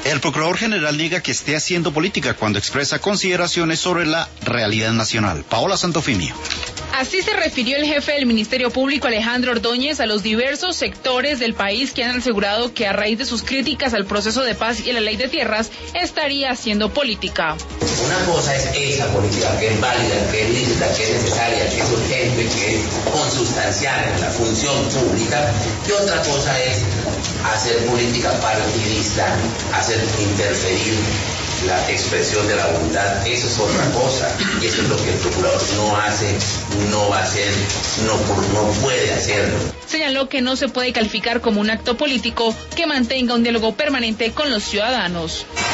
El Procurador General niega que esté haciendo política cuando expresa consideraciones sobre la realidad nacional. Paola Santofimio. Así se refirió el jefe del Ministerio Público, Alejandro Ordóñez, a los diversos sectores del país que han asegurado que a raíz de sus críticas al proceso de paz y a la ley de tierras, estaría haciendo política. Una cosa es esa política, que es válida, que es lícita, que es necesaria, que es urgente, que es consustancial en la función pública, y otra cosa es hacer política partidista, hacer interferir la expresión de la voluntad. Eso es otra cosa, y eso es lo que el procurador no hace, no va a hacer, no puede hacerlo. Señaló que no se puede calificar como un acto político que mantenga un diálogo permanente con los ciudadanos.